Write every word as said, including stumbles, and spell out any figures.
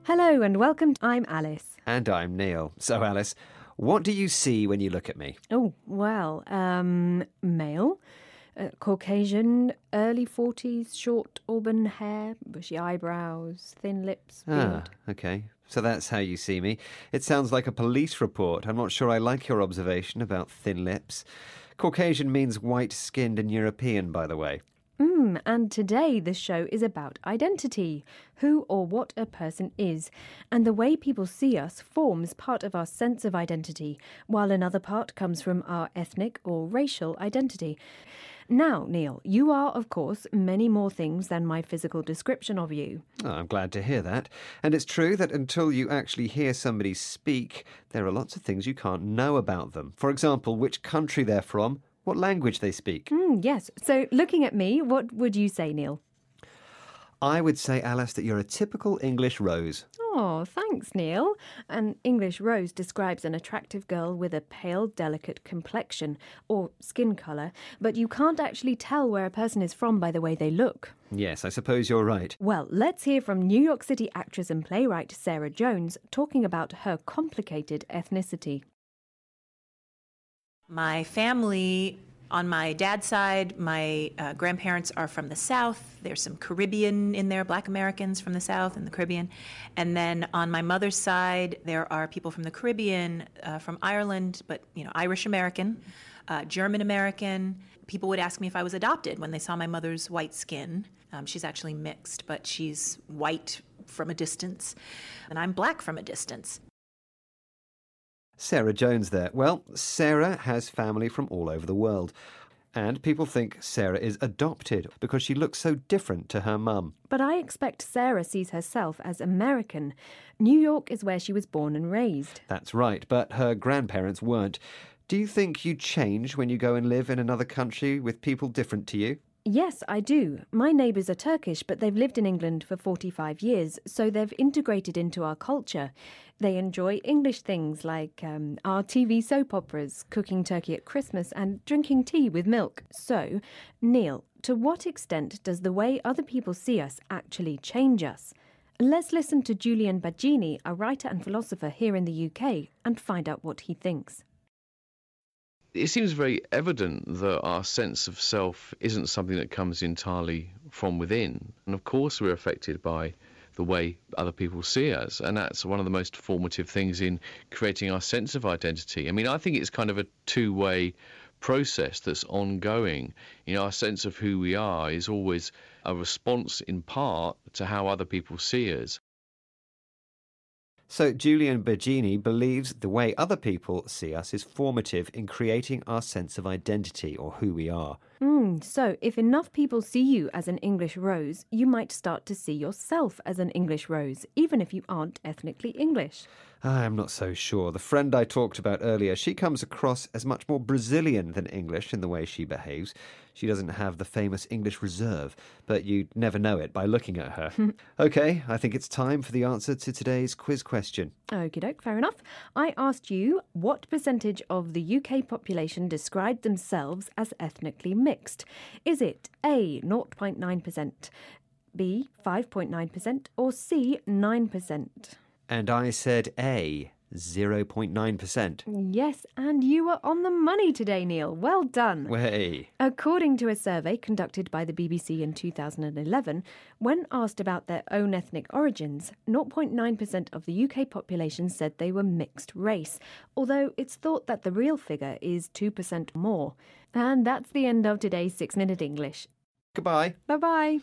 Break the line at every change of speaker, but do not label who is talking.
Hello and welcome. I'm Alice.
And I'm Neil. So, Alice, what do you see when you look at me?
Oh, well, um, male, uh, Caucasian, early forties, short auburn hair, bushy eyebrows, thin lips, beard.
Ah, okay. So that's how you see me. It sounds like a police report. I'm not sure I like your observation about thin lips. Caucasian means white-skinned and European, by the way.
Mm, and today the show is about identity, who or what a person is, and the way people see us forms part of our sense of identity, while another part comes from our ethnic or racial identity. Now, Neil, you are, of course, many more things than my physical description of you.
Oh, I'm glad to hear that. And it's true that until you actually hear somebody speak, there are lots of things you can't know about them. For example, which country they're from, what language they speak.
Mm, yes. So looking at me, what would you say, Neil?
I would say, Alice, that you're a typical English rose.
Oh, thanks, Neil. An English rose describes an attractive girl with a pale, delicate complexion or skin colour, but you can't actually tell where a person is from by the way they look.
Yes, I suppose you're right.
Well, let's hear from New York City actress and playwright Sarah Jones talking about her complicated ethnicity.
My family, on my dad's side, my uh, grandparents are from the South. There's some Caribbean in there, Black Americans from the South and the Caribbean. And then on my mother's side, there are people from the Caribbean, uh, from Ireland, but, you know, Irish American, uh, German American. People would ask me if I was adopted when they saw my mother's white skin. Um, she's actually mixed, but she's white from a distance, and I'm black from a distance.
Sarah Jones there. Well, Sarah has family from all over the world. And people think Sarah is adopted because she looks so different to her mum.
But I expect Sarah sees herself as American. New York is where she was born and raised.
That's right, but her grandparents weren't. Do you think you change when you go and live in another country with people different to you?
Yes, I do. My neighbours are Turkish, but they've lived in England for forty-five years, so they've integrated into our culture. They enjoy English things like um, our T V soap operas, cooking turkey at Christmas and drinking tea with milk. So, Neil, to what extent does the way other people see us actually change us? Let's listen to Julian Baggini, a writer and philosopher here in the U K, and find out what he thinks.
It seems very evident that our sense of self isn't something that comes entirely from within. And of course we're affected by the way other people see us. And that's one of the most formative things in creating our sense of identity. I mean, I think it's kind of a two-way process that's ongoing. You know, our sense of who we are is always a response in part to how other people see us.
So Julian Baggini believes the way other people see us is formative in creating our sense of identity or who we are.
Mm, so if enough people see you as an English rose, you might start to see yourself as an English rose, even if you aren't ethnically English.
I'm not so sure. The friend I talked about earlier, she comes across as much more Brazilian than English in the way she behaves. She doesn't have the famous English reserve, but you'd never know it by looking at her. OK, I think it's time for the answer to today's quiz question.
Okie doke, fair enough. I asked you what percentage of the U K population describe themselves as ethnically mixed. Is it A, zero point nine percent, B, five point nine percent, or C, nine percent?
And I said A, zero point nine percent.
Yes, and you were on the money today, Neil. Well done.
Way.
According to a survey conducted by the B B C in two thousand eleven, when asked about their own ethnic origins, zero point nine percent of the U K population said they were mixed race, although it's thought that the real figure is two percent more. And that's the end of today's six minute English.
Goodbye.
Bye-bye.